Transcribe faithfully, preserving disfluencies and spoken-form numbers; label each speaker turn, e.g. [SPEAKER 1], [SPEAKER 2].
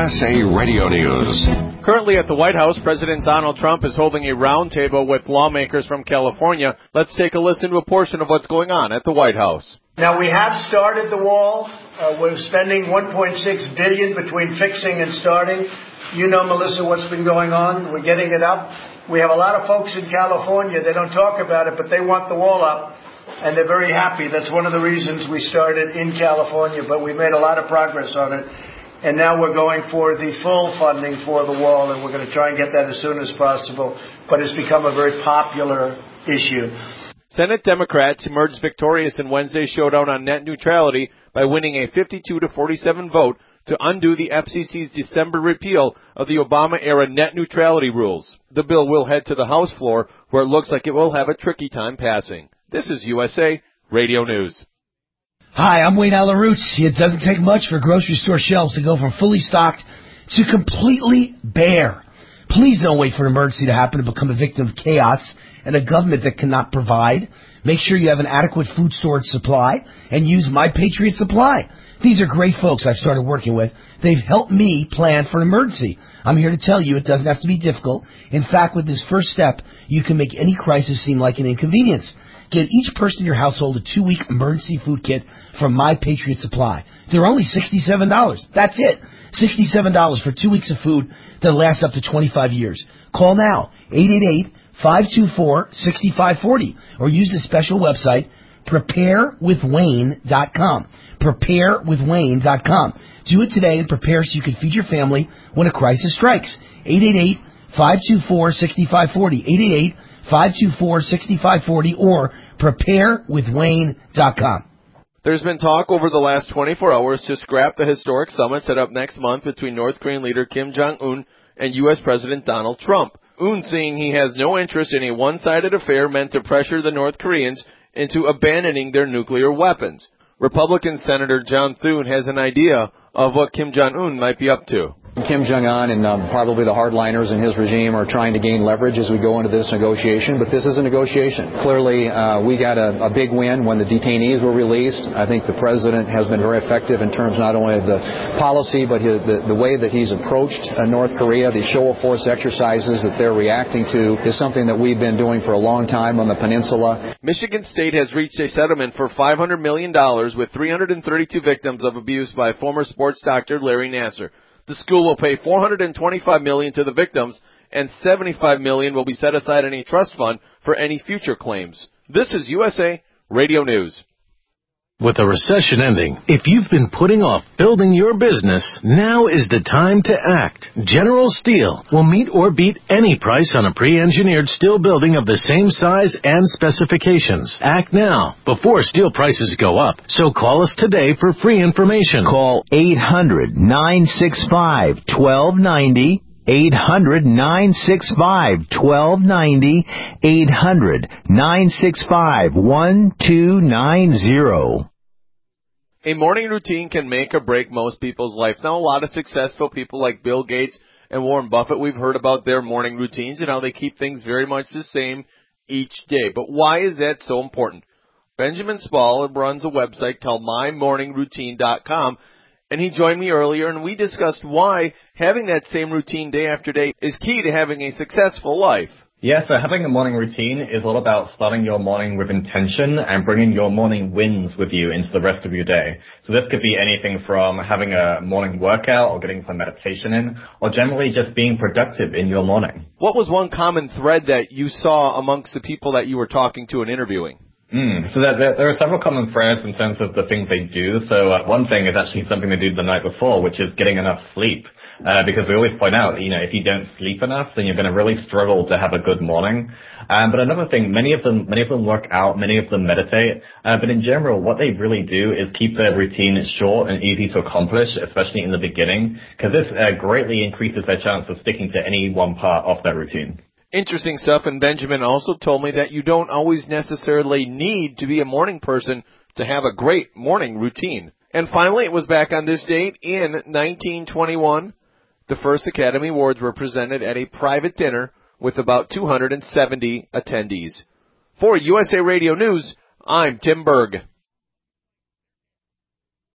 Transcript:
[SPEAKER 1] S A Radio News.
[SPEAKER 2] Currently at the White House, President Donald Trump is holding a roundtable with lawmakers from California. Let's take a listen to a portion of what's going on at the White House.
[SPEAKER 3] Now, we have started the wall. Uh, we're spending one point six billion dollars between fixing and starting. You know, Melissa, what's been going on. We're getting it up. We have a lot of folks in California. They don't talk about it, but they want the wall up, and they're very happy. That's one of the reasons we started in California, but we've made a lot of progress on it. And now we're going for the full funding for the wall, and we're going to try and get that as soon as possible. But it's become a very popular issue.
[SPEAKER 2] Senate Democrats emerged victorious in Wednesday's showdown on net neutrality by winning a fifty-two to forty-seven vote to undo the F C C's December repeal of the Obama-era net neutrality rules. The bill will head to the House floor, where it looks like it will have a tricky time passing. This is U S A Radio News.
[SPEAKER 4] Hi, I'm Wayne Alarouche. It doesn't take much for grocery store shelves to go from fully stocked to completely bare. Please don't wait for an emergency to happen to become a victim of chaos and a government that cannot provide. Make sure you have an adequate food storage supply and use My Patriot Supply. These are great folks I've started working with. They've helped me plan for an emergency. I'm here to tell you it doesn't have to be difficult. In fact, with this first step, you can make any crisis seem like an inconvenience. Get each person in your household a two-week emergency food kit from My Patriot Supply. They're only sixty-seven dollars. That's it. sixty-seven dollars for two weeks of food that lasts up to twenty-five years. Call now, eight eight eight, five two four, six five four zero, or use the special website, prepare with wayne dot com. prepare with wayne dot com. Do it today and prepare so you can feed your family when a crisis strikes. eight eight eight, five two four, six five four zero. eight eight eight, five two four, six five four zero or prepare with wayne dot com.
[SPEAKER 2] There's been talk over the last twenty-four hours to scrap the historic summit set up next month between North Korean leader Kim Jong-un and U S President Donald Trump. Un saying he has no interest in a one-sided affair meant to pressure the North Koreans into abandoning their nuclear weapons. Republican Senator John Thune has an idea of what Kim Jong-un might be up to.
[SPEAKER 5] Kim Jong-un and um, probably the hardliners in his regime are trying to gain leverage as we go into this negotiation, but this is a negotiation. Clearly, uh, we got a, a big win when the detainees were released. I think the president has been very effective in terms not only of the policy, but his, the, the way that he's approached uh, North Korea. The show of force exercises that they're reacting to is something that we've been doing for a long time on the peninsula.
[SPEAKER 2] Michigan State has reached a settlement for five hundred million dollars with three hundred thirty-two victims of abuse by former sports doctor Larry Nassar. The school will pay four hundred twenty-five million dollars to the victims, and seventy-five million dollars will be set aside in a trust fund for any future claims. This is U S A Radio News.
[SPEAKER 6] With a recession ending, if you've been putting off building your business, now is the time to act. General Steel will meet or beat any price on a pre-engineered steel building of the same size and specifications. Act now, before steel prices go up. So call us today for free information.
[SPEAKER 7] Call eight hundred, nine six five, one two nine zero. eight hundred, nine six five, one two nine zero. eight hundred, nine six five, one two nine zero.
[SPEAKER 2] A morning routine can make or break most people's life. Now, a lot of successful people like Bill Gates and Warren Buffett, we've heard about their morning routines and how they keep things very much the same each day. But why is that so important? Benjamin Spall runs a website called my morning routine dot com, and he joined me earlier, and we discussed why having that same routine day after day is key to having a successful life.
[SPEAKER 8] Yeah, so having a morning routine is all about starting your morning with intention and bringing your morning wins with you into the rest of your day. So this could be anything from having a morning workout or getting some meditation in, or generally just being productive in your morning.
[SPEAKER 2] What was one common thread that you saw amongst the people that you were talking to and interviewing?
[SPEAKER 8] Mm, so there, there, there are several common threads in terms of the things they do. So uh, one thing is actually something they do the night before, which is getting enough sleep. Uh, because we always point out, you know, if you don't sleep enough, then you're going to really struggle to have a good morning. Um, but another thing, many of them, many of them work out, many of them meditate. Uh, but in general, what they really do is keep their routine short and easy to accomplish, especially in the beginning, because this uh, greatly increases their chance of sticking to any one part of their routine.
[SPEAKER 2] Interesting stuff. And Benjamin also told me that you don't always necessarily need to be a morning person to have a great morning routine. And finally, it was back on this date in nineteen twenty-one. The first Academy Awards were presented at a private dinner with about two hundred seventy attendees. For U S A Radio News, I'm Tim Berg.